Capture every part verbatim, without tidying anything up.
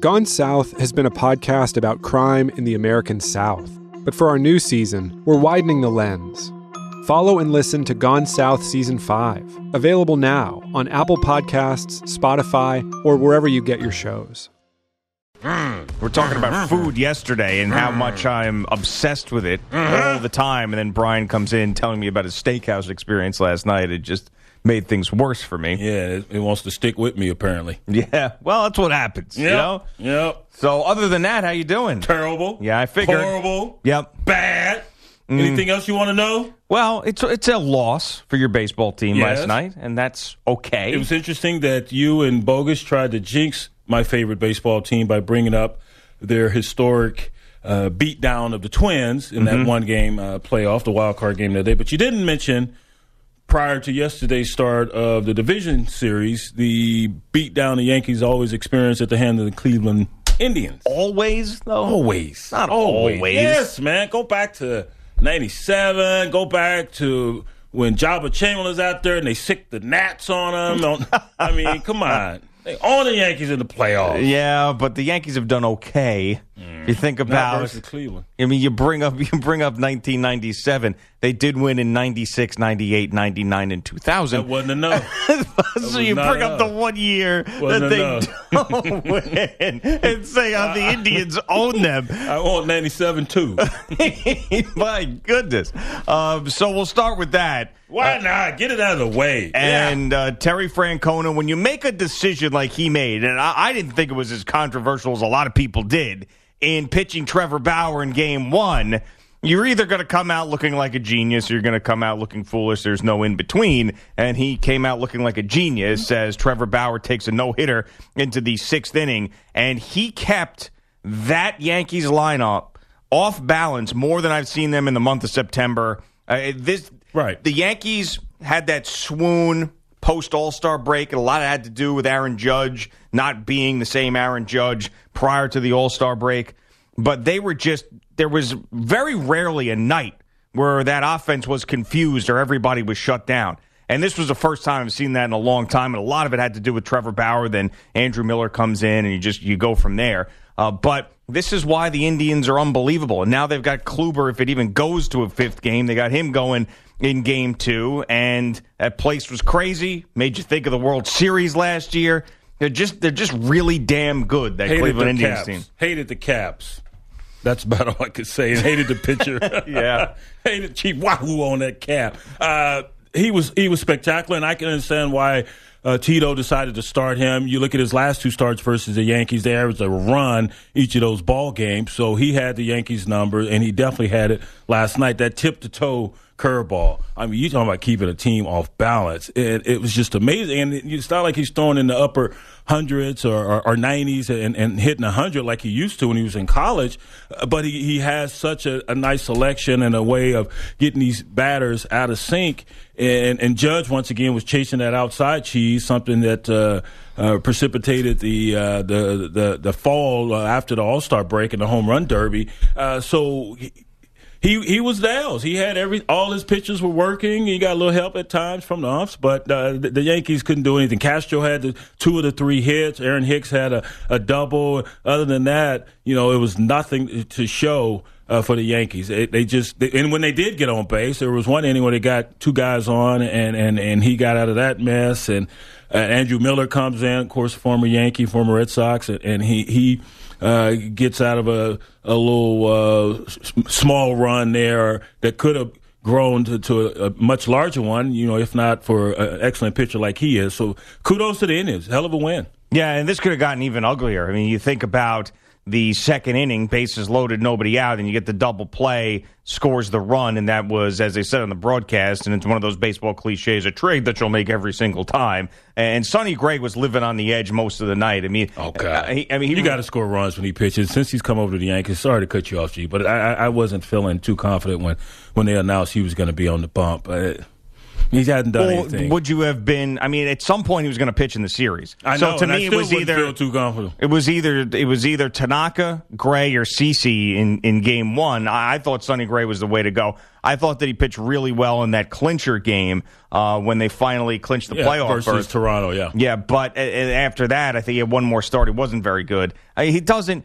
Gone South has been a podcast about crime in the American South. But for our new season, we're widening the lens. Follow and listen to Gone South Season five, available now on Apple Podcasts, Spotify, or wherever you get your shows. We're talking about food yesterday and how much I'm obsessed with it all the time. And then Brian comes in telling me about his steakhouse experience last night. It just made things worse for me. Yeah, it, it wants to stick with me, apparently. Yeah, well, that's what happens, Yep. you know? Yep. So other than that, how you doing? Terrible. Yeah, I figured. Horrible. Yep. Bad. Mm. Anything else you want to know? Well, it's it's a loss for your baseball team Yes. last night, and that's okay. It was interesting that you and Bogus tried to jinx my favorite baseball team by bringing up their historic uh, beatdown of the Twins in Mm-hmm. that one-game uh, playoff, the wild card game that day. But you didn't mention, prior to yesterday's start of the division series, the beatdown the Yankees always experience at the hand of the Cleveland Indians. Always, though? Always. Not always. Yes, man. Go back to ninety-seven. Go back to when Jabba Chamberlain's out there and they sick the gnats on him. I mean, come on. They own the Yankees in the playoffs. Yeah, but the Yankees have done okay. Mm. You think Not about versus Cleveland. I mean, you bring up you bring up nineteen ninety-seven. They did win in ninety-six, ninety-eight, ninety-nine, and two thousand. That wasn't enough. So you bring enough. up the one year Wasn't that they don't win and say how the Indians own them. I own ninety-seven, too. My goodness. Um, so we'll start with that. Why uh, not? Get it out of the way. And yeah. uh, Terry Francona, when you make a decision like he made, and I, I didn't think it was as controversial as a lot of people did, in pitching Trevor Bauer in game one, you're either going to come out looking like a genius or you're going to come out looking foolish. There's no in between. And he came out looking like a genius as Trevor Bauer takes a no-hitter into the sixth inning. And he kept that Yankees lineup off balance more than I've seen them in the month of September. Uh, this Right. The Yankees had that swoon post All-Star break, and a lot of it had to do with Aaron Judge not being the same Aaron Judge prior to the All-Star break. But they were just, there was very rarely a night where that offense was confused or everybody was shut down. And this was the first time I've seen that in a long time, and a lot of it had to do with Trevor Bauer. Then Andrew Miller comes in, and you just you go from there. Uh, but this is why the Indians are unbelievable. And now they've got Kluber, if it even goes to a fifth game. They got him going in game two, and that place was crazy. Made you think of the World Series last year. They're just they're just really damn good, that hated Cleveland the Indians Caps. team. Hated the Caps. That's about all I could say. And hated the pitcher. Yeah. Hated Chief Wahoo on that cap. Uh, he was he was spectacular, and I can understand why uh, Tito decided to start him. You look at his last two starts versus the Yankees, they averaged a run each of those ball games. So he had the Yankees number, and he definitely had it last night. That tip-to-toe curveball. I mean, you're talking about keeping a team off balance. It, it was just amazing. And it's not like he's throwing in the upper hundreds or, or, or nineties and, and hitting one hundred like he used to when he was in college. But he, he has such a, a nice selection and a way of getting these batters out of sync. And, and Judge, once again, was chasing that outside cheese, something that uh, uh, precipitated the, uh, the the the fall uh, after the All-Star break and the home run derby. Uh, so he, He he was Dales. He had every all his pitches were working. He got a little help at times from the umps, but uh, the, the Yankees couldn't do anything. Castro had the, two of the three hits. Aaron Hicks had a, a double. Other than that, you know, it was nothing to show uh, for the Yankees. It, they just they, and when they did get on base, there was one inning where they got two guys on, and and, and he got out of that mess. And uh, Andrew Miller comes in, of course, former Yankee, former Red Sox, and, and he he. Uh, gets out of a, a little uh, s- small run there that could have grown to, to a, a much larger one, you know, if not for an excellent pitcher like he is. So kudos to the Indians. Hell of a win. Yeah, and this could have gotten even uglier. I mean, you think about the second inning, bases loaded, nobody out, and you get the double play, scores the run, and that was, as they said on the broadcast, and it's one of those baseball cliches, a trade that you'll make every single time. And Sonny Gray was living on the edge most of the night. I mean, oh, God. I, I mean, he, you got to score runs when he pitches. Since he's come over to the Yankees, sorry to cut you off, G, but I, I wasn't feeling too confident when, when they announced he was going to be on the bump. Uh, He hadn't done Or anything. would you have been? I mean, at some point he was going to pitch in the series. I so know, to and me, I it still was wouldn't either feel too comfortable. It was either it was either Tanaka, Gray, or CeCe in in game one. I, I thought Sonny Gray was the way to go. I thought that he pitched really well in that clincher game uh, when they finally clinched the yeah, playoff versus berth. Toronto. Yeah, Yeah, but uh, after that, I think he had one more start. He wasn't very good. I mean, he doesn't.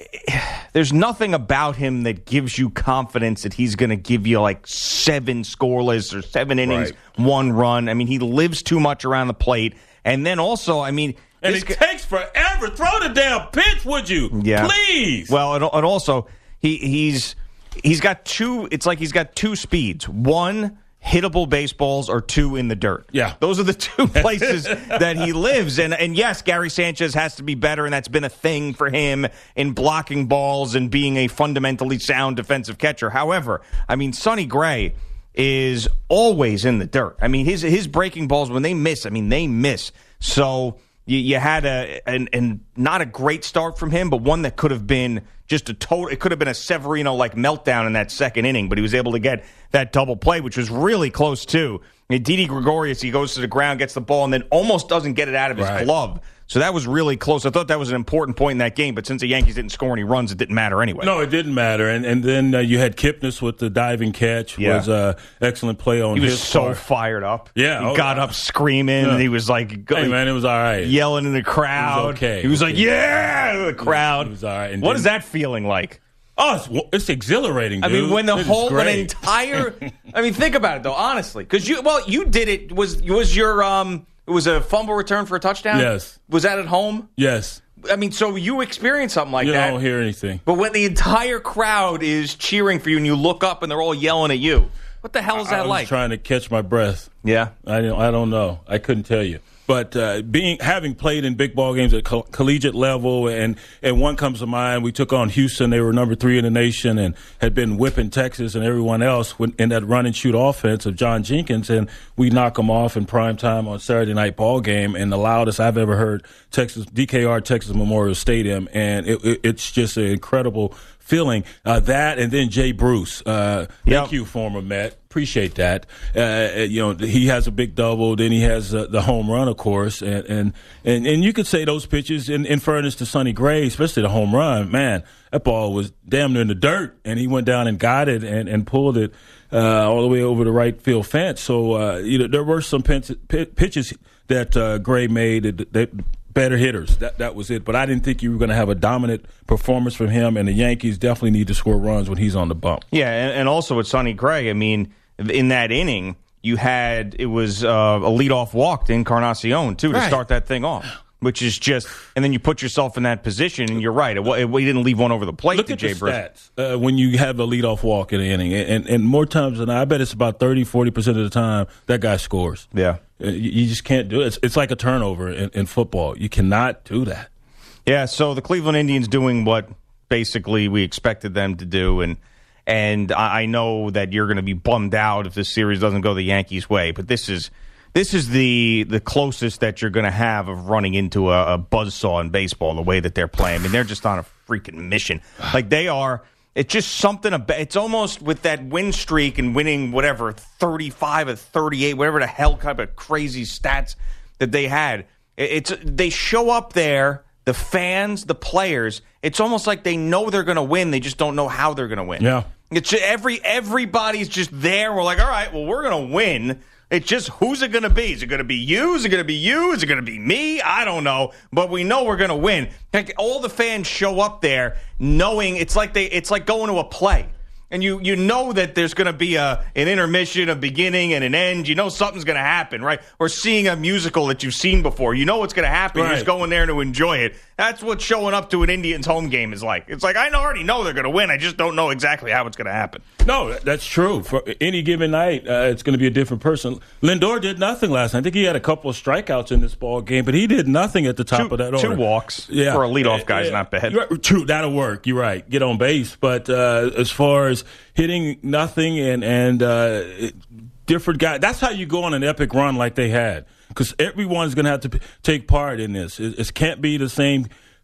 There's nothing about him that gives you confidence that he's going to give you like seven scoreless or seven innings, Right. one run. I mean, he lives too much around the plate. And then also, I mean, and this it guy- takes forever. Throw the damn pitch, would you? Yeah. Please. Well, and, and also he he's he's got two. It's like he's got two speeds. One, hittable baseballs, or two, in the dirt. Yeah. Those are the two places that he lives. And and yes, Gary Sanchez has to be better, and that's been a thing for him in blocking balls and being a fundamentally sound defensive catcher. However, I mean, Sonny Gray is always in the dirt. I mean, his his breaking balls, when they miss, I mean, they miss. So you, you had a and and not a great start from him, but one that could have been just a total. It could have been a Severino like meltdown in that second inning, but he was able to get that double play, which was really close too. And Didi Gregorius, he goes to the ground, gets the ball, and then almost doesn't get it out of his Right. glove. So that was really close. I thought that was an important point in that game, but since the Yankees didn't score any runs, it didn't matter anyway. No, it didn't matter. And and then uh, you had Kipnis with the diving catch. Yeah. Was uh, excellent play on He was his so part. fired up. Yeah, He oh, got yeah. up screaming, Yeah. and he was like, go- Hey, man, it was all right. yelling in the crowd. It was okay. He was It like, was- yeah, the crowd. It was all right. And What then- is that feeling like? Oh, it's, it's exhilarating, dude. I mean, when the It is whole, when great. entire, I mean, think about it though, honestly, because you, well, you did it. Was was your um, it was a fumble return for a touchdown? Yes. Was that at home? Yes. I mean, so you experienced something like You that. don't hear anything. But when the entire crowd is cheering for you and you look up and they're all yelling at you, what the hell is I that was like? trying to catch my breath. Yeah. I don't, I don't know. I couldn't tell you. But uh, being having played in big ball games at co- collegiate level, and, and one comes to mind, we took on Houston. They were number three in the nation and had been whipping Texas and everyone else in that run and shoot offense of John Jenkins, and we knock them off in prime time on Saturday night ball game, and the loudest I've ever heard Texas D K R Texas Memorial Stadium, and it, it, it's just an incredible feeling. Uh, that and then Jay Bruce. Uh, Yep. Thank you, former Met. Appreciate that. Uh, you know, he has a big double. Then he has uh, the home run, of course, and and and, and you could say those pitches. In, in fairness to Sonny Gray, especially the home run, man, that ball was damn near in the dirt, and he went down and got it and, and pulled it uh, all the way over the right field fence. So uh, you know, there were some pitches, pitches that uh, Gray made that. that better hitters. That that was it. But I didn't think you were going to have a dominant performance from him, and the Yankees definitely need to score runs when he's on the bump. Yeah, and, and also with Sonny Gray, I mean, in that inning, you had, it was uh, a leadoff walk to Encarnacion, too, to Right. start that thing off, which is just, and then you put yourself in that position, and you're right, it, it, we didn't leave one over the plate Look to at Jay the Bruce. stats uh, when you have a leadoff walk in the inning. And, and, and more times than not, I bet it's about thirty, forty percent of the time that guy scores. Yeah. Uh, You, you just can't do it. It's, it's like a turnover in, in football. You cannot do that. Yeah, so the Cleveland Indians doing what basically we expected them to do, and and I I know that you're going to be bummed out if this series doesn't go the Yankees' way, but this is this is the the closest that you're going to have of running into a, a buzzsaw in baseball the way that they're playing. I mean, they're just on a freaking mission. Like they are. It's just something about. It's almost with that win streak and winning whatever thirty-five or thirty-eight, whatever the hell kind of crazy stats that they had. It's they show up there. The fans, the players, it's almost like they know they're going to win. They just don't know how they're going to win. Yeah. It's just every everybody's just there. We're like, all right, well, we're going to win. It's just, who's it going to be? Is it going to be you? Is it going to be you? Is it going to be me? I don't know. But we know we're going to win. Like, all the fans show up there knowing it's like they it's like going to a play. And you you know that there's going to be a an intermission, a beginning, and an end. You know something's going to happen, right? Or seeing a musical that you've seen before. You know what's going to happen. You're Right. just going there to enjoy it. That's what showing up to an Indians home game is like. It's like, I already know they're going to win. I just don't know exactly how it's going to happen. No, that's true. For any given night, uh, it's going to be a different person. Lindor did nothing last night. I think he had a couple of strikeouts in this ball game, but he did nothing at the top Two, of that order. two walks Yeah. for a leadoff guy is Yeah. not bad. You're right. True, that'll work. You're right. Get on base. But uh, as far as hitting nothing and, and uh, it, different guys, that's how you go on an epic run like they had. Because everyone's going to have to p- take part in this. It, it can't be the same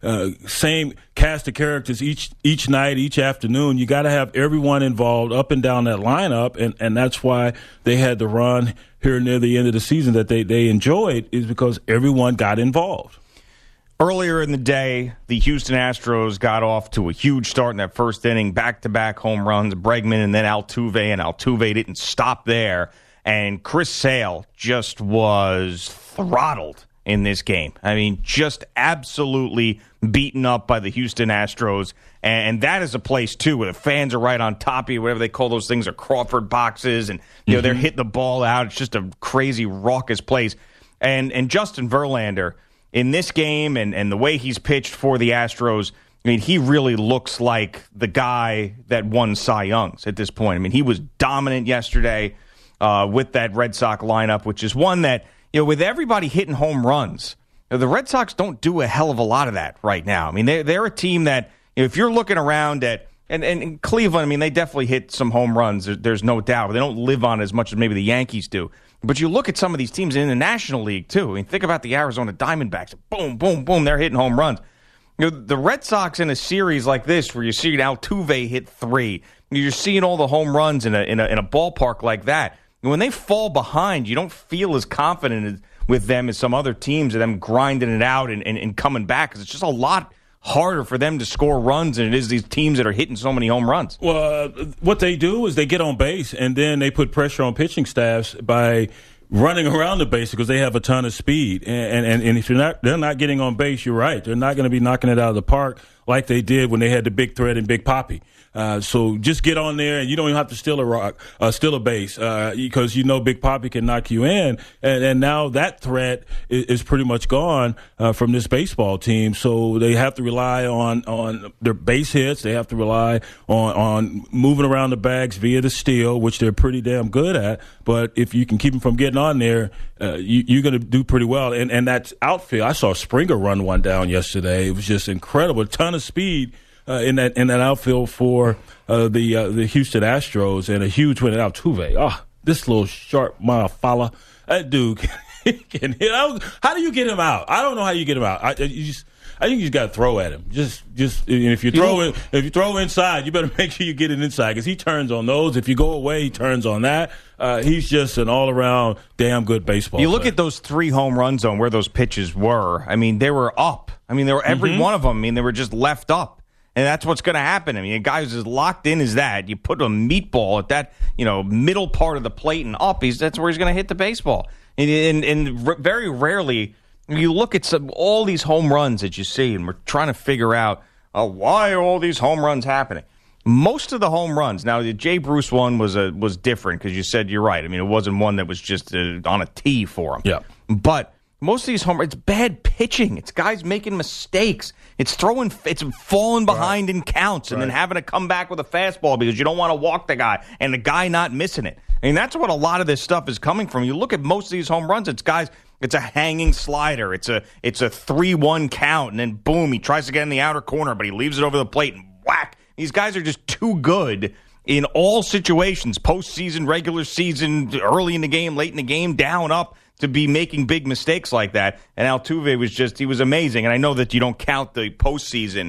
uh, same cast of characters each each night, each afternoon. You got to have everyone involved up and down that lineup, and, and that's why they had the run here near the end of the season that they, they enjoyed, is because everyone got involved. Earlier in the day, the Houston Astros got off to a huge start in that first inning, back-to-back home runs, Bregman and then Altuve, and Altuve didn't stop there. And Chris Sale just was throttled in this game. I mean, just absolutely beaten up by the Houston Astros. And that is a place, too, where the fans are right on top of you, whatever they call those things, are Crawford boxes, and you know, mm-hmm. they're hitting the ball out. It's just a crazy, raucous place. And, and Justin Verlander, in this game and, and the way he's pitched for the Astros, I mean, he really looks like the guy that won Cy Youngs at this point. I mean, he was dominant yesterday uh, with that Red Sox lineup, which is one that, you know, with everybody hitting home runs, you know, the Red Sox don't do a hell of a lot of that right now. I mean, they're, they're a team that, you know, if you're looking around at, and, and, and Cleveland, I mean, they definitely hit some home runs. There, there's no doubt. But they don't live on as much as maybe the Yankees do. But you look at some of these teams in the National League, too. I mean, think about the Arizona Diamondbacks. Boom, boom, boom, they're hitting home runs. You know, the Red Sox in a series like this where you're seeing Altuve hit three, you're seeing all the home runs in a, in a, in a ballpark like that. And when they fall behind, you don't feel as confident with them as some other teams and them grinding it out and, and, and coming back, because it's just a lot harder for them to score runs than it is these teams that are hitting so many home runs. Well, uh, what they do is they get on base, and then they put pressure on pitching staffs by running around the base because they have a ton of speed. And, and, and if you're not, they're not getting on base, you're right. They're not going to be knocking it out of the park like they did when they had the big threat and Big Papi. Uh, so just get on there, and you don't even have to steal a rock, uh, steal a base, uh, because you know Big Papi can knock you in. And, and now that threat is, is pretty much gone uh, from this baseball team. So they have to rely on, on their base hits. They have to rely on, on moving around the bags via the steal, which they're pretty damn good at. But if you can keep them from getting on there, uh, you, you're going to do pretty well. And, and that outfield, I saw Springer run one down yesterday. It was just incredible, a ton of speed. Uh, in that in that outfield for uh, the uh, the Houston Astros, and a huge win at Altuve. Oh, this little sharp motherfucker, that dude can, can hit. How do you get him out? I don't know how you get him out. I, you just, I think you just got to throw at him. Just just and if you throw in, if you throw inside, you better make sure you get it inside, because he turns on those. If you go away, he turns on that. Uh, he's just an all around damn good baseball You player. look at those three home runs on where those pitches were. I mean, they were up. I mean, they were every mm-hmm. one of them. I mean, they were just left up. And that's what's going to happen. I mean, a guy who's as locked in as that, you put a meatball at that, you know, middle part of the plate and up, he's, that's where he's going to hit the baseball. And, and, and r- very rarely, you look at some, all these home runs that you see, and we're trying to figure out uh, why are all these home runs happening. Most of the home runs, now the Jay Bruce one was a, was different, because you said you're right. I mean, it wasn't one that was just uh, on a tee for him. Yeah. But most of these home runs, it's bad pitching. It's guys making mistakes. It's throwing, it's falling behind right. in counts and right. then having to come back with a fastball because you don't want to walk the guy and the guy not missing it. I mean, that's what a lot of this stuff is coming from. You look at most of these home runs, it's guys, it's a hanging slider. It's a it's a three one count, and then boom, he tries to get in the outer corner, but he leaves it over the plate and whack. These guys are just too good in all situations, postseason, regular season, early in the game, late in the game, down, up, to be making big mistakes like that. And Altuve was just, he was amazing. And I know that you don't count the postseason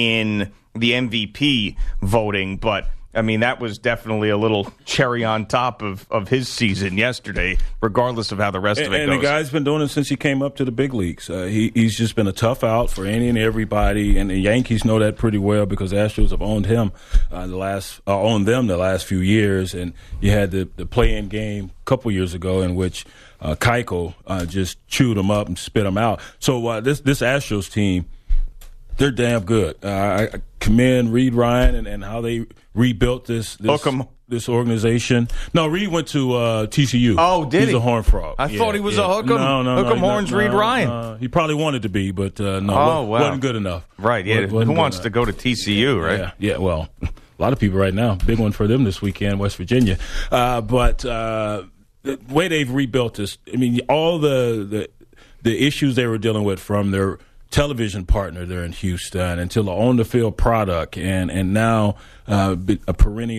in the M V P voting, but I mean, that was definitely a little cherry on top of, of his season yesterday, regardless of how the rest and, of it and goes. And the guy's been doing it since he came up to the big leagues. Uh, he, he's just been a tough out for any and everybody, and the Yankees know that pretty well because the Astros have owned him uh, the last, uh, owned them the last few years. And you had the, the play-in game a couple years ago in which uh, Keuchel uh, just chewed him up and spit him out. So uh, this this Astros team, they're damn good. Uh, I commend Reed Ryan and, and how they rebuilt this this, this organization. No, Reed went to uh, T C U. Oh, did He's he? He's a Horn Frog. I yeah, thought he was yeah. a Hook'em. No, no, Hook'em no, Horns no, Reed no, Ryan. Uh, he probably wanted to be, but uh, no, oh, wasn't, wow. wasn't good enough. Right, yeah. Wasn't Who wants enough. to go to T C U, right? Yeah, yeah, well, a lot of people right now. Big one for them this weekend, West Virginia. Uh, but uh, the way they've rebuilt this, I mean, all the, the the issues they were dealing with from their television partner there in Houston until the on-the-field product, and, and now uh, a perennial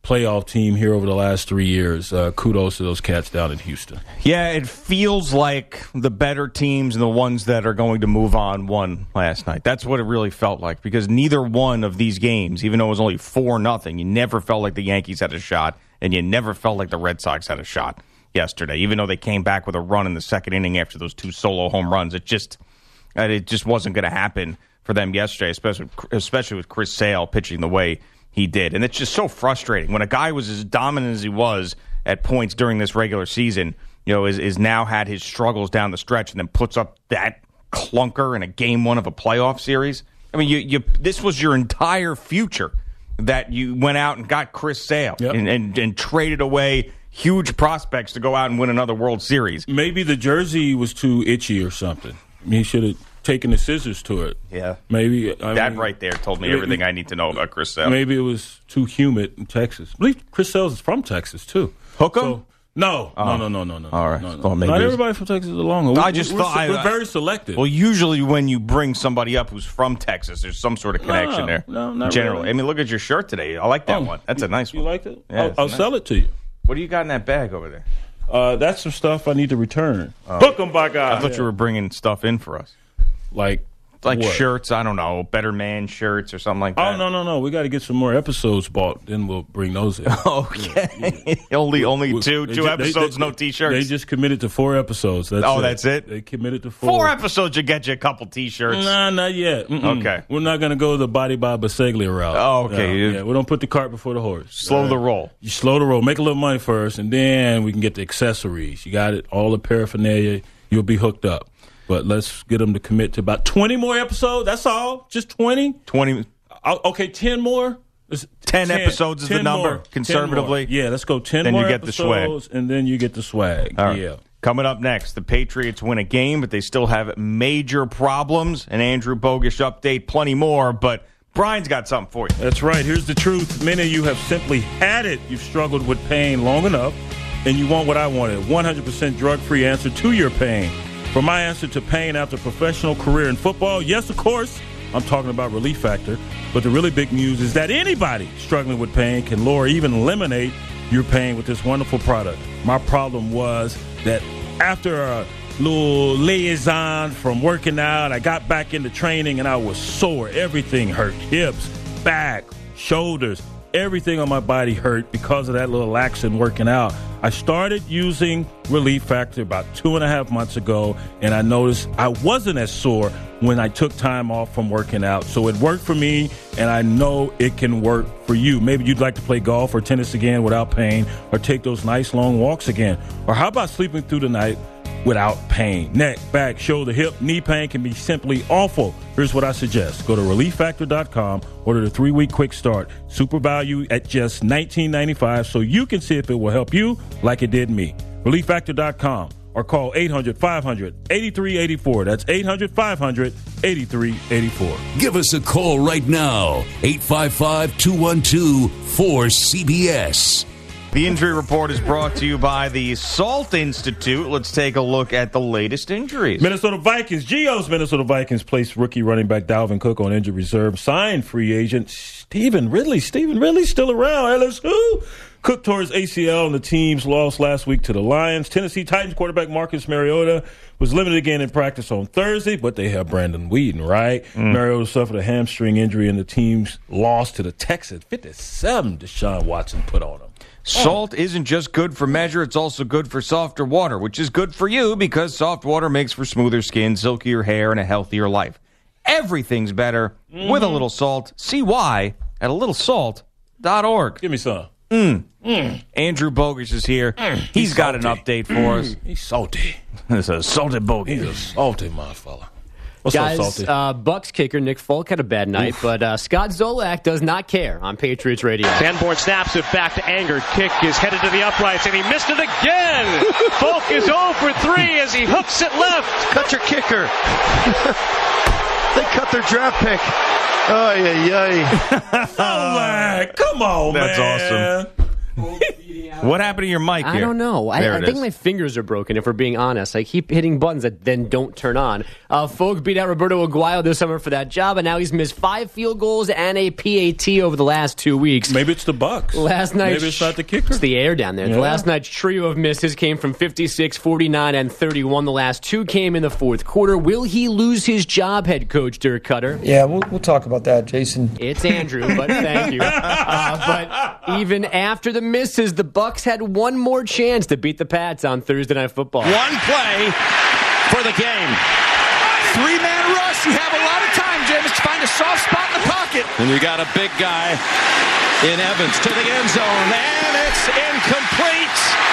playoff team here over the last three years. Uh, kudos to those cats down in Houston. Yeah, it feels like the better teams and the ones that are going to move on won last night. That's what it really felt like, because neither one of these games, even though it was only four nothing, you never felt like the Yankees had a shot, and you never felt like the Red Sox had a shot yesterday, even though they came back with a run in the second inning after those two solo home runs. It just it just wasn't going to happen for them yesterday, especially especially with Chris Sale pitching the way he did. And it's just so frustrating when a guy was as dominant as he was at points during this regular season, you know, is, is now had his struggles down the stretch and then puts up that clunker in a game one of a playoff series. I mean, you, you this was your entire future that you went out and got Chris Sale yep. and, and, and traded away huge prospects to go out and win another World Series. Maybe the jersey was too itchy or something. He should have taken the scissors to it. Yeah. Maybe. I that mean, right there told me everything I need to know about Chris Sale. Maybe it was too humid in Texas. I believe Chris Sale is from Texas, too. Hook 'em? So, no, Oh. no, no, no, no, no. All right. No, no. Well, maybe Not it was- everybody from Texas is along. I just we're, thought we're, I- we're very selective. Well, usually when you bring somebody up who's from Texas, there's some sort of connection No, there. no, not Generally. really. I mean, look at your shirt today. I like that Oh, one. That's a nice you one. liked it? Yeah, I'll, it's I'll nice. sell it to you. What do you got in that bag over there? Uh, that's some stuff I need to return. Hook 'em by God. I thought you were bringing stuff in for us. Like, Like what? shirts, I don't know, Better Man shirts or something like that. Oh, no, no, no. We got to get some more episodes bought. Then we'll bring those in. Okay. only only two They two ju- they- episodes, they- no T-shirts. They just committed to four episodes. That's Oh, it. that's it? They committed to four. Four episodes should get you a couple T-shirts. Nah, not yet. Mm-mm. Okay. We're not going to go the body by Baseglia route. Oh, okay. Yeah, You- yeah, we don't put the cart before the horse. Slow Uh, the roll. You slow the roll. Make a little money first, and then we can get the accessories. You got it, all the paraphernalia. You'll be hooked up. But let's get them to commit to about twenty more episodes. That's all. Just twenty? twenty Uh, okay, ten more? It's ten episodes is the ten number, more. conservatively. ten more. Yeah, let's go ten Then you more get the swag. episodes, and then you get the swag. All right. Yeah. Coming up next, the Patriots win a game, but they still have major problems. An Andrew Bogish update, plenty more, but Brian's got something for you. That's right. Here's the truth. Many of you have simply had it. You've struggled with pain long enough, and you want what I wanted, one hundred percent drug-free answer to your pain. For my answer to pain after a professional career in football, yes, of course, I'm talking about Relief Factor. But the really big news is that anybody struggling with pain can lower, even eliminate your pain with this wonderful product. My problem was that after a little liaison from working out, I got back into training and I was sore. Everything hurt. Hips, back, shoulders, everything on my body hurt because of that little laxing working out. I started using Relief Factor about two and a half months ago, and I noticed I wasn't as sore when I took time off from working out. So it worked for me, and I know it can work for you. Maybe you'd like to play golf or tennis again without pain, or take those nice long walks again. Or how about sleeping through the night without pain? Neck, back, shoulder, hip, knee pain can be simply awful. Here's what I suggest. Go to relief factor dot com, order the three-week quick start. Super value at just nineteen ninety-five dollars so you can see if it will help you like it did me. relief factor dot com or call eight hundred, five hundred, eighty-three eighty-four. That's eight hundred, five hundred, eighty-three eighty-four. Give us a call right now, eight five five, two one two, four C B S. The injury report is brought to you by the Salt Institute. Let's take a look at the latest injuries. Minnesota Vikings, Geo's Minnesota Vikings placed rookie running back Dalvin Cook on injured reserve, signed free agent Stephen Ridley. Stephen Ridley still around. L S U. Cook tore his A C L in the team's loss last week to the Lions. Tennessee Titans quarterback Marcus Mariota was limited again in practice on Thursday, but they have Brandon Weeden, right? Mm. Mariota suffered a hamstring injury in the team's loss to the Texans. fifty-seven Deshaun Watson put on him. Salt isn't just good for measure, it's also good for softer water, which is good for you because soft water makes for smoother skin, silkier hair, and a healthier life. Everything's better mm-hmm. with a little salt. See why at a little salt dot org. Give me some. Mm. Mm. Andrew Bogish is here. Mm. He's, He's got an update for us. He's salty. It's a salted Bogish. He's a salty motherfucker. What's Guys, up, Salty? Uh, Bucks kicker Nick Folk had a bad night, Oof. but uh, Scott Zolak does not care on Patriots Radio. Sanborn snaps it back to Anger. Kick is headed to the uprights, and he missed it again. Folk is zero for three as he hooks it left. Cut your kicker. They cut their draft pick. Oh, yeah, yeah. Zolak, come on, That's man. awesome. What happened to your mic here? I don't know. I, I think is. my fingers are broken, if we're being honest. I keep hitting buttons that then don't turn on. Uh, Folk beat out Roberto Aguayo this summer for that job, and now he's missed five field goals and a P A T over the last two weeks. Maybe it's the Bucks. Last night, Maybe it's not the kicker. It's the air down there. Yeah. The last night's trio of misses came from fifty-six, forty-nine, and thirty-one. The last two came in the fourth quarter. Will he lose his job, head coach Dirk Cutter? Yeah, we'll, we'll talk about that, Jason. It's Andrew, but thank you. Uh, but even after the misses, the Bucks had one more chance to beat the Pats on Thursday Night Football. One play for the game. Three-man rush. You have a lot of time, James, to find a soft spot in the pocket. And you got a big guy in Evans to the end zone, and it's incomplete.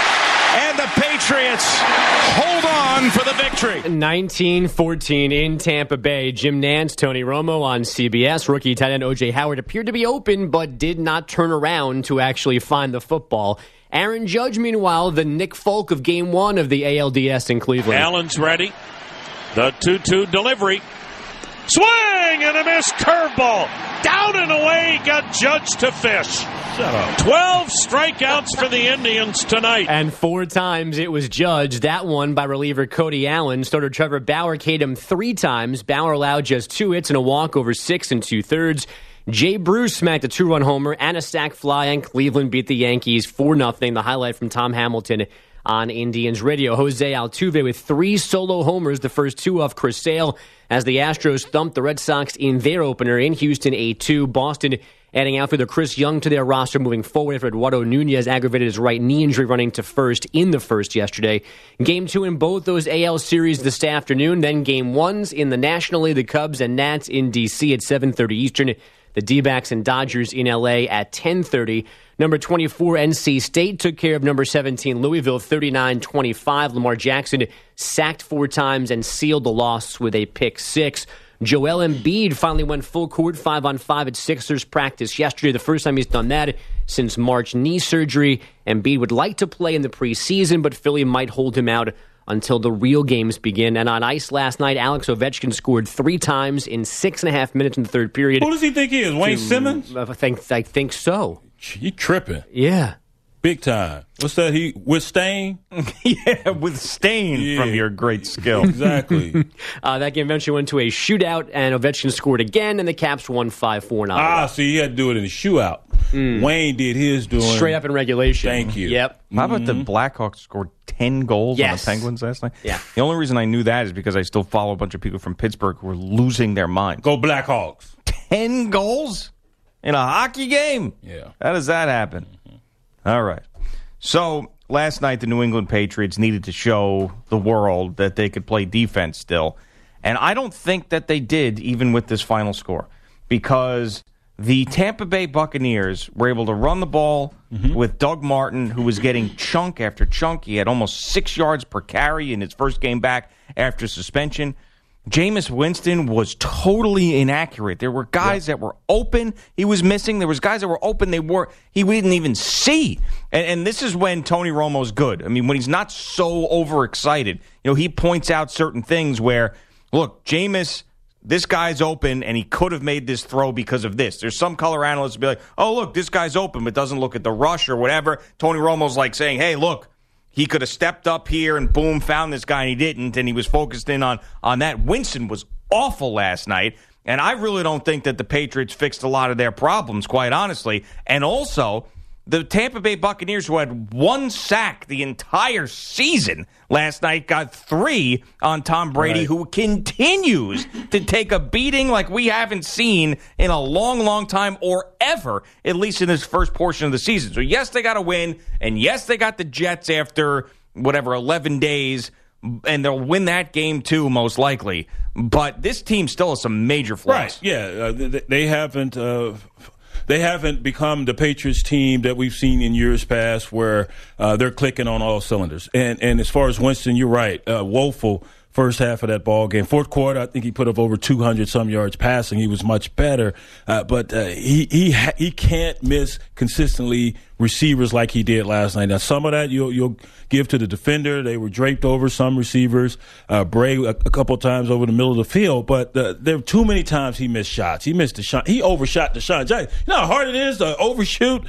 And the Patriots hold on for the victory. nineteen fourteen in Tampa Bay. Jim Nantz, Tony Romo on C B S. Rookie tight end O J Howard appeared to be open, but did not turn around to actually find the football. Aaron Judge, meanwhile, the Nick Folk of game one of the A L D S in Cleveland. Allen's ready. The two two delivery. Swing and a missed curveball. Down and away, got Judge to fish. Shut up. twelve strikeouts for the Indians tonight. And four times it was Judge. That one by reliever Cody Allen. Starter Trevor Bauer K'd him three times. Bauer allowed just two hits and a walk over six and two-thirds. Jay Bruce smacked a two-run homer and a sac fly, and Cleveland beat the Yankees four nothing. The highlight from Tom Hamilton on Indians radio. Jose Altuve with three solo homers, the first two off Chris Sale, as the Astros thumped the Red Sox in their opener in Houston eight two. Boston adding outfielder Chris Young to their roster moving forward after Eduardo Nunez aggravated his right knee injury running to first in the first yesterday. Game two in both those A L series this afternoon. Then game ones in the National League, the Cubs and Nats in D C at seven thirty Eastern. The D-backs and Dodgers in L A at ten thirty. Number twenty-four, N C State took care of number seventeen, Louisville, thirty-nine twenty-five. Lamar Jackson sacked four times and sealed the loss with a pick six. Joel Embiid finally went full court, five on five at Sixers practice yesterday. The first time he's done that since March knee surgery. Embiid would like to play in the preseason, but Philly might hold him out until the real games begin. And on ice last night, Alex Ovechkin scored three times in six and a half minutes in the third period. Who does he think he is, Wayne Simmons? I think, I think so. You tripping. Yeah. Big time. What's that? He with Stain? yeah, with Stain yeah. from your great skill. Exactly. uh, that game eventually went to a shootout, and Ovechkin scored again, and the Caps won five four now. Ah, so he had to do it in a shootout. Mm. Wayne did his doing straight up in regulation. Thank you. Yep. How about mm-hmm. the Blackhawks scored ten goals yes. on the Penguins last night? Yeah. The only reason I knew that is because I still follow a bunch of people from Pittsburgh who are losing their minds. Go Blackhawks. ten goals in a hockey game? Yeah. How does that happen? Mm-hmm. All right. So last night, the New England Patriots needed to show the world that they could play defense still. And I don't think that they did, even with this final score, because the Tampa Bay Buccaneers were able to run the ball mm-hmm. with Doug Martin, who was getting chunk after chunk. He had almost six yards per carry in his first game back after suspension. Jameis Winston was totally inaccurate. There were guys yeah. that were open. He was missing. There was guys that were open. They were he we didn't even see. And, and this is when Tony Romo's good. I mean, when he's not so overexcited. You know, he points out certain things where, look, Jameis, this guy's open, and he could have made this throw because of this. There's some color analysts who be like, oh, look, this guy's open, but doesn't look at the rush or whatever. Tony Romo's like saying, hey, look, he could have stepped up here and, boom, found this guy, and he didn't, and he was focused in on, on that. Winston was awful last night, and I really don't think that the Patriots fixed a lot of their problems, quite honestly. And also, the Tampa Bay Buccaneers, who had one sack the entire season last night, got three on Tom Brady, right. who continues to take a beating like we haven't seen in a long, long time or ever, at least in this first portion of the season. So, yes, they got a win, and yes, they got the Jets after, whatever, eleven days, and they'll win that game, too, most likely. But this team still has some major flaws. Right, yeah. Uh, they, they haven't... Uh, They haven't become the Patriots team that we've seen in years past where uh, they're clicking on all cylinders. And and as far as Winston, you're right. Uh, woeful first half of that ball game. Fourth quarter, I think he put up over two hundred some yards passing. He was much better. Uh, but uh, he he ha- he can't miss consistently receivers like he did last night. Now, some of that you'll, you'll give to the defender. They were draped over some receivers. Uh, Bray a, a couple times over the middle of the field. But uh, there were too many times he missed shots. He missed the shot. He overshot the shot. You know how hard it is to overshoot?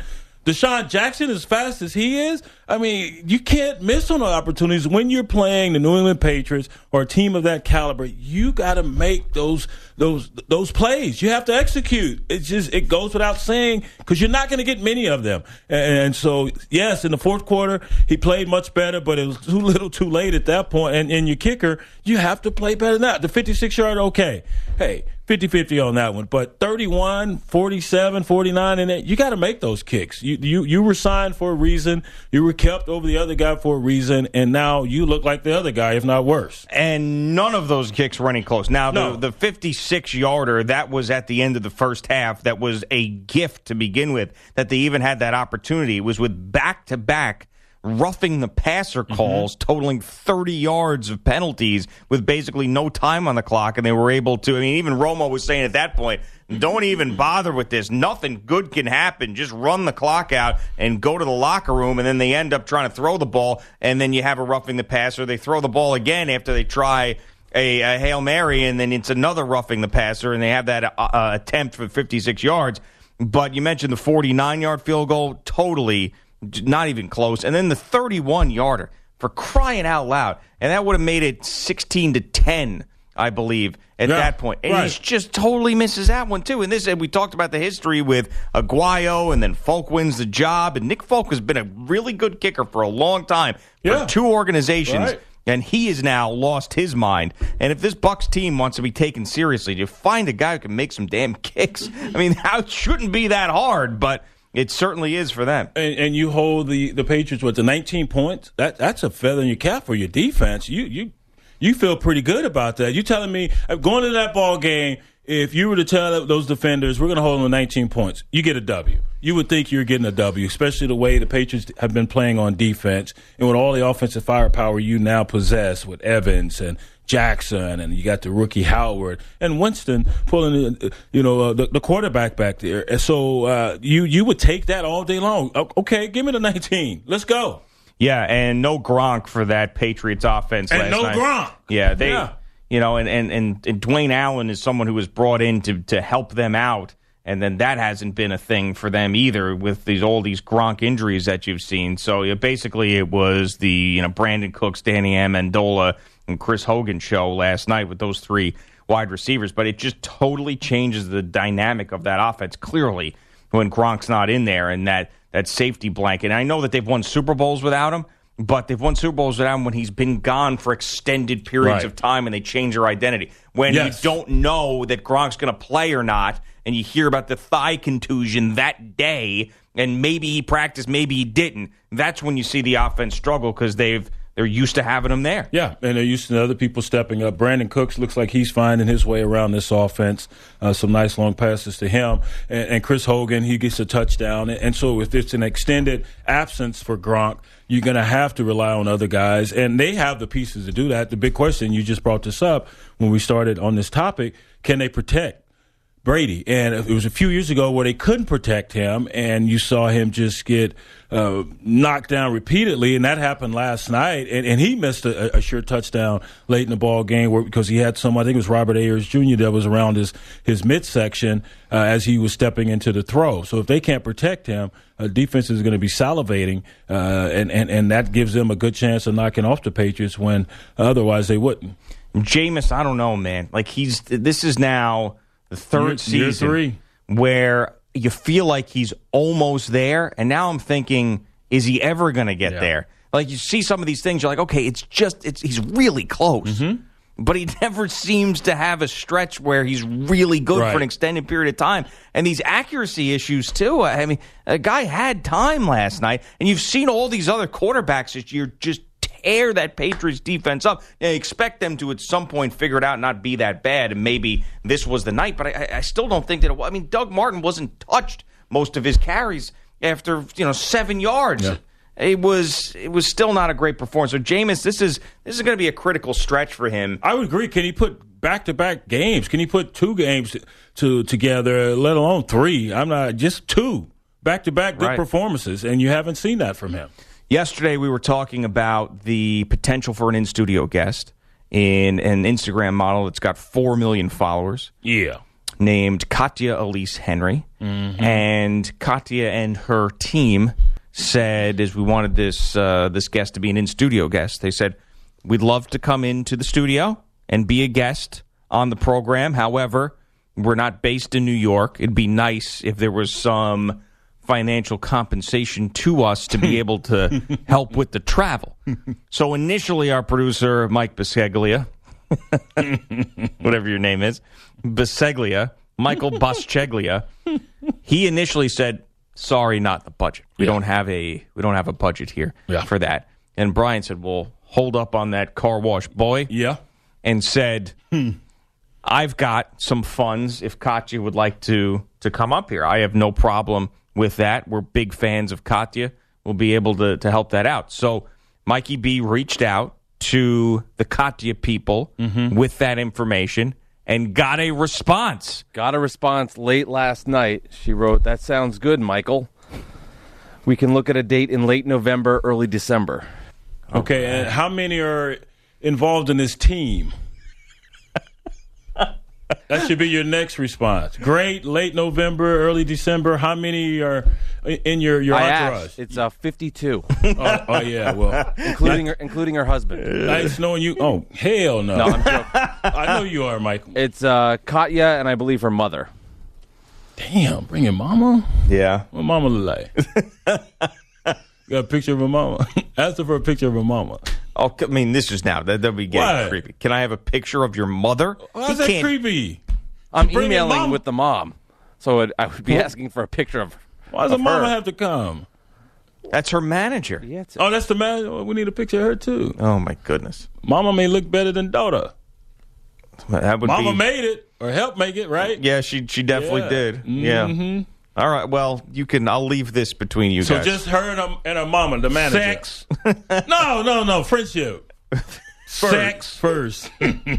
Deshaun Jackson, as fast as he is, I mean, you can't miss on the opportunities when you're playing the New England Patriots or a team of that caliber. You got to make those those those plays. You have to execute. It's just it goes without saying because you're not going to get many of them. And, and so, yes, in the fourth quarter, he played much better, but it was too little, too late at that point. And, and your kicker, you have to play better than that. The fifty-six yard, okay, hey. fifty-fifty on that one, but thirty-one, forty-seven, forty-nine, and you got to make those kicks. You, you you were signed for a reason. You were kept over the other guy for a reason, and now you look like the other guy, if not worse. And none of those kicks were any close. Now, No. the, the fifty-six yarder, that was at the end of the first half. That was a gift to begin with, that they even had that opportunity. It was with back-to-back roughing the passer calls, mm-hmm. totaling thirty yards of penalties with basically no time on the clock, and they were able to, I mean, even Romo was saying at that point, don't even bother with this. Nothing good can happen. Just run the clock out and go to the locker room, and then they end up trying to throw the ball, and then you have a roughing the passer. They throw the ball again after they try a, a Hail Mary, and then it's another roughing the passer, and they have that uh, attempt for fifty-six yards. But you mentioned the forty-nine yard field goal, totally not even close. And then the thirty-one yarder, for crying out loud. And that would have made it sixteen to ten, I believe, at yeah, that point. And right. he just totally misses that one, too. And this, we talked about the history with Aguayo, and then Folk wins the job. And Nick Folk has been a really good kicker for a long time for yeah. two organizations. Right. And he has now lost his mind. And if this Bucs team wants to be taken seriously, you find a guy who can make some damn kicks. I mean, how it shouldn't be that hard, but it certainly is for them. And, and you hold the, the Patriots with the nineteen points. That that's a feather in your cap for your defense. You you you feel pretty good about that. You're telling me going to that ball game, if you were to tell those defenders we're going to hold them to nineteen points, you get a W. You would think you're getting a W, especially the way the Patriots have been playing on defense and with all the offensive firepower you now possess with Evans and Jackson, and you got the rookie Howard and Winston pulling, you know, uh, the, the quarterback back there. And so uh, you you would take that all day long. Okay, give me the nineteen. Let's go. Yeah, and no Gronk for that Patriots offense and last no night. Gronk. Yeah, they, yeah. you know, and, and, and, and Dwayne Allen is someone who was brought in to, to help them out, and then that hasn't been a thing for them either with these all these Gronk injuries that you've seen. So yeah, basically it was the, you know, Brandon Cooks, Danny Amendola, and Chris Hogan show last night with those three wide receivers, but it just totally changes the dynamic of that offense, clearly, when Gronk's not in there, and that, that safety blanket. And I know that they've won Super Bowls without him, but they've won Super Bowls without him when he's been gone for extended periods Right. of time, and they change their identity. When Yes. you don't know that Gronk's going to play or not, and you hear about the thigh contusion that day, and maybe he practiced, maybe he didn't, that's when you see the offense struggle because they've they're used to having him there. Yeah, and they're used to other people stepping up. Brandon Cooks looks like he's finding his way around this offense. Uh, some nice long passes to him. And, and Chris Hogan, he gets a touchdown. And, and so if it's an extended absence for Gronk, you're going to have to rely on other guys. And they have the pieces to do that. The big question, you just brought this up when we started on this topic, can they protect Brady? And it was a few years ago where they couldn't protect him, and you saw him just get uh, knocked down repeatedly, and that happened last night. And, and he missed a, a sure touchdown late in the ball game where, because he had some, I think it was Robert Ayers Junior that was around his, his midsection uh, as he was stepping into the throw. So if they can't protect him, uh, defense is going to be salivating, uh, and, and, and that gives them a good chance of knocking off the Patriots when otherwise they wouldn't. Jameis, I don't know, man. Like he's this is now the third Year- season year three. where you feel like he's almost there, and now I'm thinking, is he ever going to get Yeah. there? Like you see some of these things, you're like, okay, it's just it's he's really close, Mm-hmm. but he never seems to have a stretch where he's really good Right. for an extended period of time. And these accuracy issues too. I mean, a guy had time last night, and you've seen all these other quarterbacks this year just tear that Patriots defense up. Now, you expect them to at some point figure it out and not be that bad, and maybe this was the night, but I, I still don't think that it, I mean, Doug Martin wasn't touched most of his carries after, you know, seven yards. Yeah. It was it was still not a great performance. So Jameis, this is this is going to be a critical stretch for him. I would agree. Can he put back-to-back games? Can he put two games to together, let alone three? I'm not just two back-to-back good Right. performances, and you haven't seen that from him. Yesterday, we were talking about the potential for an in-studio guest in an Instagram model that's got four million followers. Yeah. named Katya Elise Henry. Mm-hmm. And Katya and her team said, as we wanted this uh, this guest to be an in-studio guest, they said, we'd love to come into the studio and be a guest on the program. However, we're not based in New York. It'd be nice if there was some financial compensation to us to be able to help with the travel. So initially, our producer, Mike Bisceglia, whatever your name is, Bisceglia, Michael Bisceglia, he initially said, sorry, not the budget. We yeah. don't have a we don't have a budget here yeah. for that. And Brian said, well, hold up on that car wash boy. Yeah. And said, hmm. I've got some funds if Katya would like to to come up here. I have no problem with that. We're big fans of Katya. We'll be able to, to help that out. So Mikey B reached out to the Katya people mm-hmm. with that information and got a response. Got a response late last night. She wrote, that sounds good, Michael. We can look at a date in late November, early December. Okay, okay. And how many are involved in this team? That should be your next response. Great, late November, early December. How many are in your, your I entourage? Asked. It's uh, fifty-two. oh, oh, yeah, well. including, her, including her husband. Nice knowing you. Oh, hell no. No, I'm joking. I know you are, Michael. It's uh, Katya and I believe her mother. Damn, bringing mama? Yeah. What mama look like? Got a picture of her mama? Ask her for a picture of her mama. Oh, I mean, this is now. That, that'll be getting what? creepy. Can I have a picture of your mother? How's that creepy? I'm emailing with the mom, so it, I would be asking for a picture of her. Why does the mama have to come? That's her manager. Yeah, it's oh, that's the manager? We need a picture of her, too. Oh, my goodness. Mama may look better than daughter. That would Mama be... made it, or helped make it, right? Yeah, she she definitely yeah. did. Mm-hmm. Yeah. All right, well, you can. I'll leave this between you so guys. So just her and her, and her mama, the manager. Sex? no, no, no, friendship. Sex first.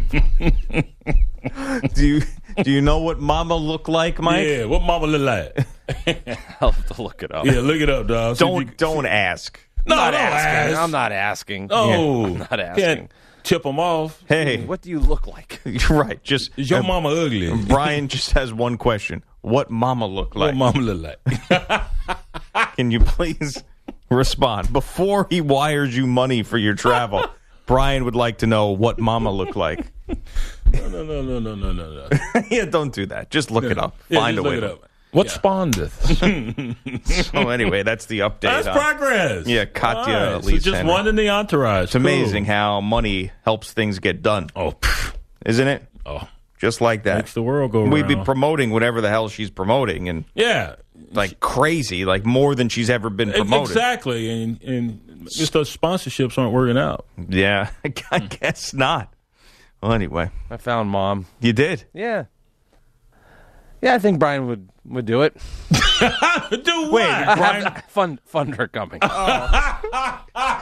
do you do you know what mama look like, Mike? Yeah, what mama look like? I'll have to look it up. Yeah, look it up, dog. Don't you, don't ask. No, I'm not don't asking. ask. I'm not asking. Oh, yeah, I'm not asking. Can't tip them off. Hey, what do you look like? Right, just is your uh, mama ugly? Brian just has one question: what mama look like? What mama look like? Can you please respond before he wires you money for your travel? Brian would like to know what mama looked like. No, no, no, no, no, no, no. Yeah, don't do that. Just look yeah. it up. Yeah, Find a look way. It to... up. What yeah. spawned this? So anyway, that's the update. That's on... progress. Yeah, Katya right. Elise So just Henry. one in the entourage. It's cool. amazing how money helps things get done. Oh, pff. Isn't it? Oh, just like that. Makes the world go We'd around. be promoting whatever the hell she's promoting, and yeah, like crazy, like more than she's ever been promoted. Exactly, and and just those sponsorships aren't working out. Yeah, I guess not. Well, anyway, I found mom. You did? Yeah. Yeah, I think Brian would, would do it. Do what? Wait, Brian fund fund her coming. Oh.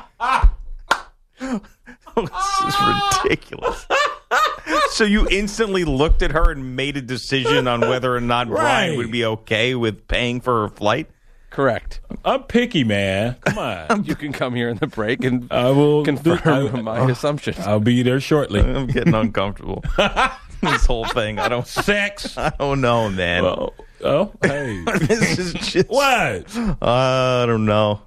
Oh, this is ridiculous. So you instantly looked at her and made a decision on whether or not right. Brian would be okay with paying for her flight? Correct. I'm picky, man. Come on. You can come here in the break and I will confirm do, I, my uh, assumptions. I'll be there shortly. I'm getting uncomfortable. This whole thing. I don't sex. I don't know, man. Well, oh, hey. This is just what? Uh, I don't know.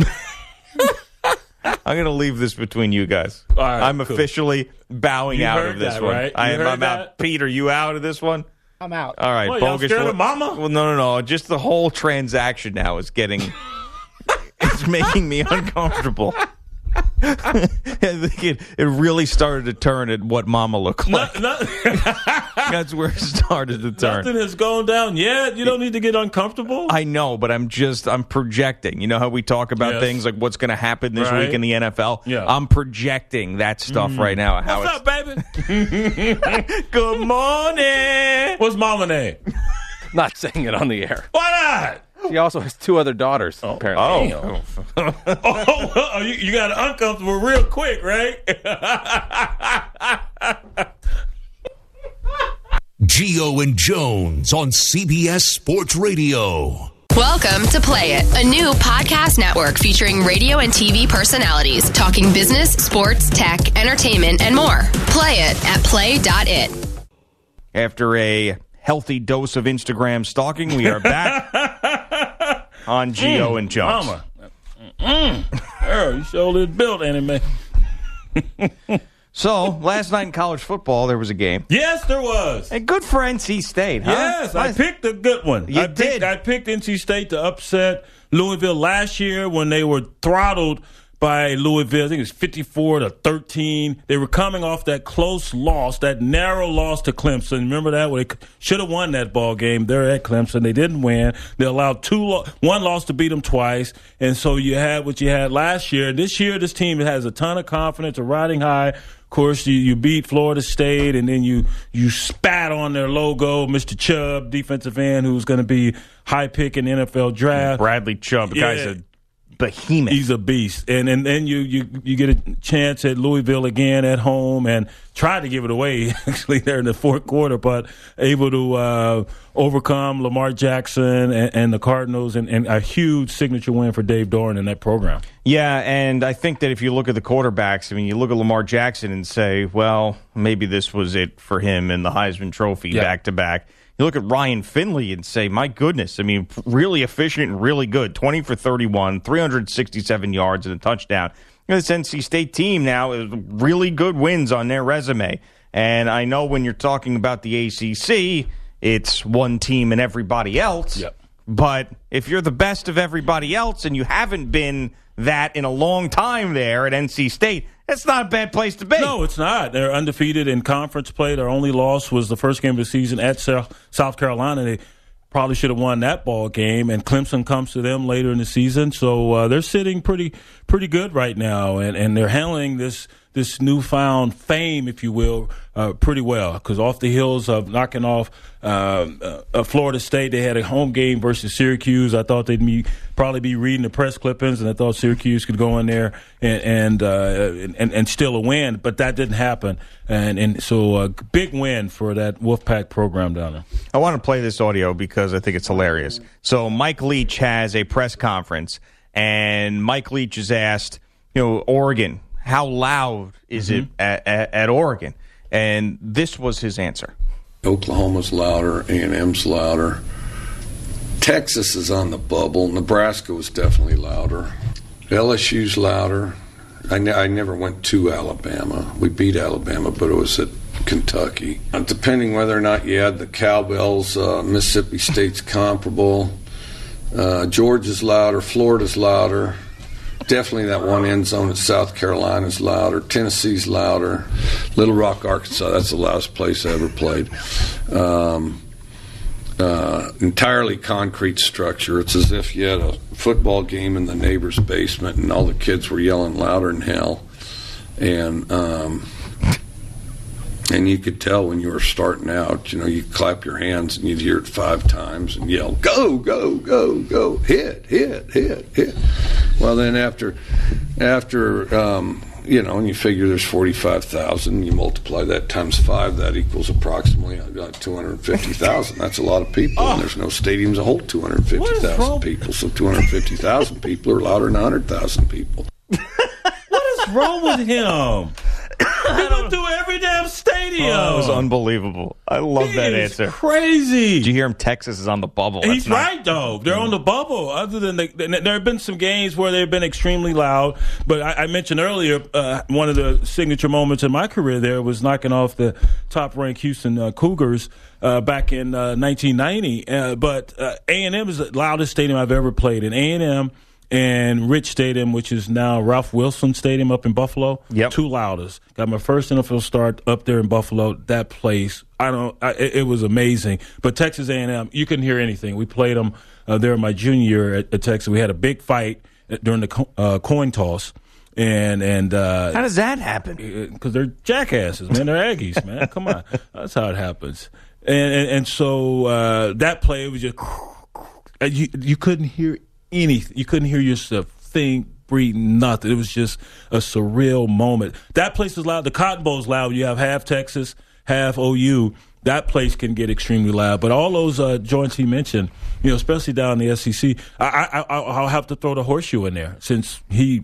I'm going to leave this between you guys. All right, I'm cool. officially bowing you out of this that, one. Right? I, I'm that? out. Pete, are you out of this one? I'm out. All right. What, bogus. y'all scared of mama? Well, no, no, no. Just the whole transaction now is getting... it's making me uncomfortable. I think it, it really started to turn at what mama looked like. No, no. That's where it started to turn. Nothing has gone down yet. You don't need to get uncomfortable. I know, but I'm just, I'm projecting. You know how we talk about yes. things like what's going to happen this right. week in the N F L? Yeah. I'm projecting that stuff mm. right now. How What's it's... up, baby? Good morning. What's mama name? Not saying it on the air. Why not? She also has two other daughters, oh. apparently. Oh, oh. oh, oh you, you got uncomfortable real quick, right? Geo and Jones on C B S Sports Radio. Welcome to Play It, a new podcast network featuring radio and T V personalities talking business, sports, tech, entertainment, and more. Play it at play dot it. After a healthy dose of Instagram stalking. We are back on Geo mm, and Jones. Mama. Mm. Earl, you sure did build anime. So, last night in college football, there was a game. Yes, there was. And good for N C State, huh? Yes, I picked a good one. You I did. Picked, I picked N C State to upset Louisville last year when they were throttled by Louisville. I think it was fifty-four to thirteen. They were coming off that close loss, that narrow loss to Clemson. Remember that? Where they should have won that ball game. They're at Clemson. They didn't win. They allowed two, lo- one loss to beat them twice. And so you had what you had last year. This year, this team has a ton of confidence, a riding high. Of course, you, you beat Florida State, and then you you spat on their logo, Mister Chubb, defensive end, who's going to be high pick in the N F L draft. Bradley Chubb, the yeah. guy's a behemoth. He's a beast. And and then you, you, you get a chance at Louisville again at home and tried to give it away, actually, there in the fourth quarter, but able to uh, overcome Lamar Jackson and, and the Cardinals, and, and a huge signature win for Dave Doeren in that program. Yeah, and I think that if you look at the quarterbacks, I mean, you look at Lamar Jackson and say, well, maybe this was it for him in the Heisman Trophy yeah. back-to-back. You look at Ryan Finley and say, my goodness, I mean, really efficient and really good. twenty for thirty-one, three hundred sixty-seven yards and a touchdown. You know, this N C State team now is really good wins on their resume. And I know when you're talking about the A C C, it's one team and everybody else. Yep. But if you're the best of everybody else and you haven't been that in a long time there at N C State, that's not a bad place to be. No, it's not. They're undefeated in conference play. Their only loss was the first game of the season at South Carolina. They probably should have won that ball game, and Clemson comes to them later in the season. So uh, they're sitting pretty pretty good right now, and, and they're handling this this newfound fame, if you will, uh, pretty well. Because off the heels of knocking off uh, uh, Florida State, they had a home game versus Syracuse. I thought they'd be, probably be reading the press clippings, and I thought Syracuse could go in there and and, uh, and, and steal a win, but that didn't happen. And and so a big win for that Wolfpack program down there. I want to play this audio because I think it's hilarious. So Mike Leach has a press conference, and Mike Leach is asked, you know, Oregon, how loud is mm-hmm. it at, at, at Oregon? And this was his answer. Oklahoma's louder, A and M's louder. Texas is on the bubble. Nebraska was definitely louder. L S U's louder. I, ne- I never went to Alabama. We beat Alabama, but it was at Kentucky. Uh, depending whether or not you had the cowbells, uh, Mississippi State's comparable. Uh, Georgia's louder. Florida's louder. Definitely that one end zone at South Carolina's louder. Tennessee's louder. Little Rock, Arkansas, that's the loudest place I ever played. Um, uh, entirely concrete structure. It's as if you had a football game in the neighbor's basement and all the kids were yelling louder than hell. And um, and you could tell when you were starting out, you know, you'd clap your hands and you'd hear it five times and yell, go, go, go, go, hit, hit, hit, hit. Well, then after, after um, you know, and you figure there's forty-five thousand, you multiply that times five, that equals approximately two hundred fifty thousand. That's a lot of people, oh. and there's no stadiums that hold two hundred fifty thousand people, so two hundred fifty thousand people are louder than one hundred thousand people. What is wrong with him? He went through every damn stadium. Oh, it was unbelievable. I love he that is answer. Crazy. Did you hear him? Texas is on the bubble. That's He's not... right, though. They're on the bubble. Other than the, there have been some games where they've been extremely loud. But I, I mentioned earlier uh, one of the signature moments in my career there was knocking off the top-ranked Houston uh, Cougars uh, back in uh, nineteen ninety. Uh, but uh, A and M is the loudest stadium I've ever played in. A and M and Rich Stadium, which is now Ralph Wilson Stadium up in Buffalo. Yep. Two loudest. Got my first N F L start up there in Buffalo. That place, I don't. I, it, it was amazing. But Texas A and M, you couldn't hear anything. We played them uh, there my junior year at, at Texas. We had a big fight during the co- uh, coin toss. And and uh, how does that happen? Because they're jackasses, man. They're Aggies, man. Come on, that's how it happens. And and, and so uh, that play was just you you couldn't hear anything. You couldn't hear yourself think, breathe, nothing. It was just a surreal moment. That place is loud. The Cotton Bowl's loud. You have half Texas, half O U. That place can get extremely loud. But all those uh, joints he mentioned, you know, especially down in the S E C, I, I, I'll have to throw the Horseshoe in there since he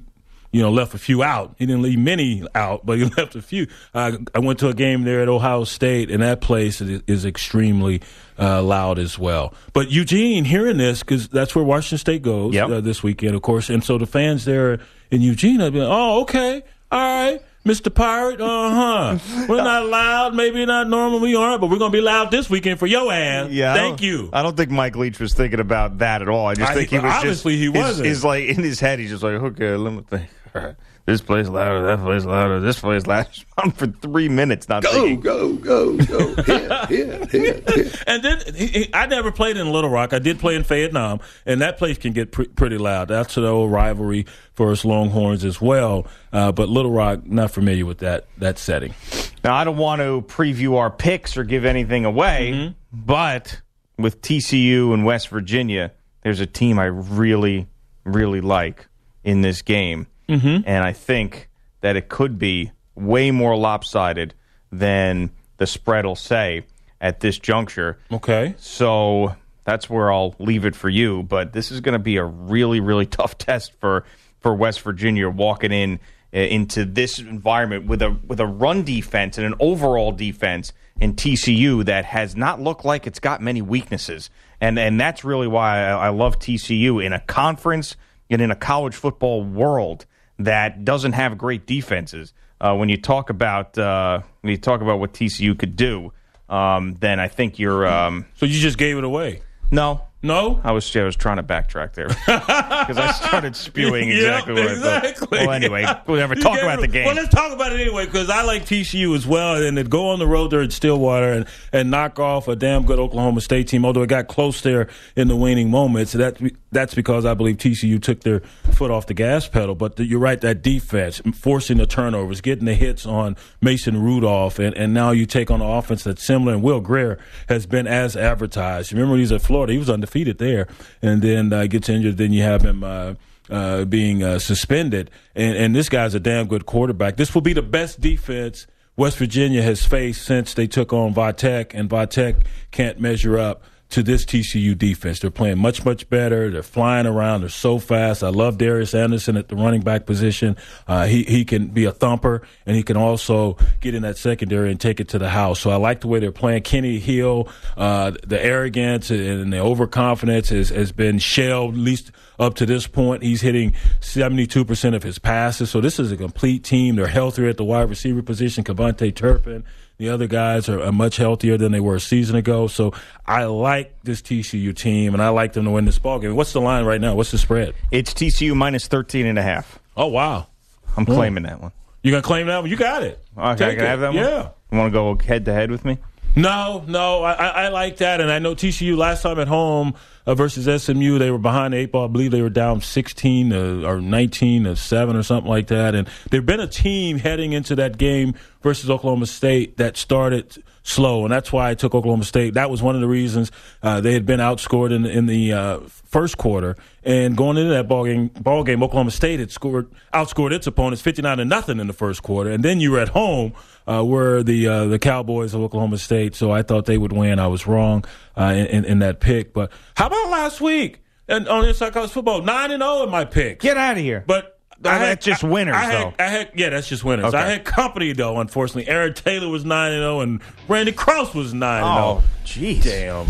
you know, left a few out. He didn't leave many out, but he left a few. Uh, I went to a game there at Ohio State, and that place is, is extremely uh, loud as well. But Eugene, hearing this, because that's where Washington State goes yep. uh, this weekend, of course, and so the fans there in Eugene have been, oh, okay, all right. Mister Pirate, uh-huh. We're not loud, maybe not normal, we aren't, but we're going to be loud this weekend for your ass. Yeah, Thank I you. I don't think Mike Leach was thinking about that at all. I just I, think he was obviously just... he wasn't. He's like, in his head, he's just like, okay, let me think. All right. This place louder, that place louder, this place louder. On for three minutes, not go, thinking. Go, go, go, go. Hit, hit, hit, hit. And then he, he, I never played in Little Rock. I did play in Vietnam, and that place can get pre- pretty loud. That's the old rivalry for us Longhorns as well. Uh, but Little Rock, not familiar with that that setting. Now, I don't want to preview our picks or give anything away, mm-hmm. but with T C U and West Virginia, there's a team I really, really like in this game. Mm-hmm. And I think that it could be way more lopsided than the spread will say at this juncture. Okay. So that's where I'll leave it for you. But this is going to be a really, really tough test for, for West Virginia walking in uh, into this environment with a with a run defense and an overall defense in T C U that has not looked like it's got many weaknesses. And, and that's really why I, I love T C U in a conference and in a college football world that doesn't have great defenses. Uh, when you talk about uh, when you talk about what T C U could do, um, then I think you're. Um, so you just gave it away? No, no. I was I was trying to backtrack there because I started spewing exactly yep, what exactly. I thought. Well, anyway, whatever. Talk about it, the game. Well, let's talk about it anyway because I like T C U as well, and to go on the road there at Stillwater and, and knock off a damn good Oklahoma State team, although it got close there in the waning moments. That that's because I believe T C U took their foot off the gas pedal. But the, you're right, that defense forcing the turnovers, getting the hits on Mason Rudolph, and, and now you take on an offense that's similar. And Will Greer has been as advertised. Remember, when he was at Florida, he was undefeated there. And then uh, gets injured, then you have him uh, uh, being uh, suspended. And, and this guy's a damn good quarterback. This will be the best defense West Virginia has faced since they took on Vitek, and Vitek can't measure up to this T C U defense. They're playing much, much better. They're flying around. They're so fast. I love Darius Anderson at the running back position. Uh, he, he can be a thumper, and he can also get in that secondary and take it to the house. So I like the way they're playing. Kenny Hill, uh, the arrogance and the overconfidence has, has been shelled, at least up to this point. He's hitting seventy-two percent of his passes. So this is a complete team. They're healthier at the wide receiver position. Kavontae Turpin. The other guys are, are much healthier than they were a season ago. So I like this T C U team, and I like them to win this ballgame. What's the line right now? What's the spread? It's T C U minus thirteen and a half. Oh, wow. I'm mm. claiming that one. You going to claim that one? You got it. Okay, can I have that one? Yeah. You want to go head-to-head with me? No, no, I, I like that, and I know T C U last time at home uh, versus S M U, they were behind the eight ball. I believe they were down sixteen uh, or nineteen to seven or something like that, and they've been a team heading into that game versus Oklahoma State that started slow, and that's why I took Oklahoma State. That was one of the reasons uh, they had been outscored in, in the uh, first quarter, and going into that ball game, ball game, Oklahoma State had scored outscored its opponents fifty-nine to nothing in the first quarter, and then you were at home. Uh, were the uh, the Cowboys of Oklahoma State, so I thought they would win. I was wrong uh, in, in that pick. But how about last week and on Inside College Football? nine and oh in my pick. Get out of here. But I had, had just winners, I, I though. had, I had, yeah, that's just winners. Okay. I had company, though, unfortunately. Aaron Taylor was nine and oh, and Randy Cross was nine and oh. Oh, jeez. Damn.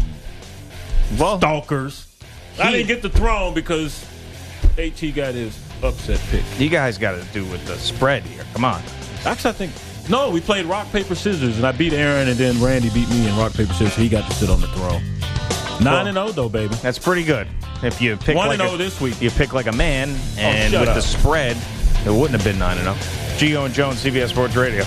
Well, stalkers. He, I didn't get the throne because AT got his upset pick. You guys got to do with the spread here. Come on. Actually, I think... No, we played rock, paper, scissors, and I beat Aaron, and then Randy beat me in rock, paper, scissors. He got to sit on the throne. nine and oh, though, baby. That's pretty good. If you pick one like and oh a, this week. You pick like a man, and oh, with up. the spread, it wouldn't have been nine and oh. Gio and Jones, C B S Sports Radio.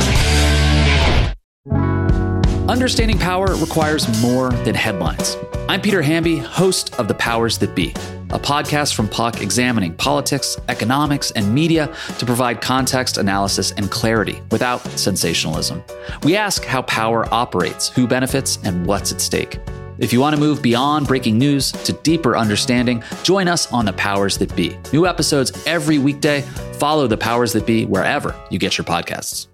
Understanding power requires more than headlines. I'm Peter Hamby, host of The Powers That Be, a podcast from Puck examining politics, economics, and media to provide context, analysis, and clarity without sensationalism. We ask how power operates, who benefits, and what's at stake. If you want to move beyond breaking news to deeper understanding, join us on The Powers That Be. New episodes every weekday. Follow The Powers That Be wherever you get your podcasts.